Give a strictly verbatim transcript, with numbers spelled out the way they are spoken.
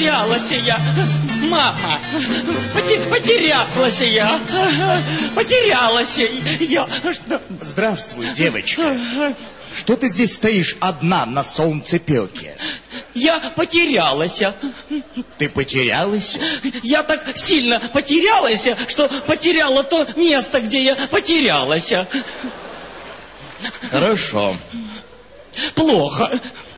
потерялась я. Мама, потер, потерялась я. Потерялась я. Что? Здравствуй, девочка. Что ты здесь стоишь одна на солнцепёке? Я потерялась. Ты потерялась? Я так сильно потерялась, что потеряла то место, где я потерялась. Хорошо. Плохо.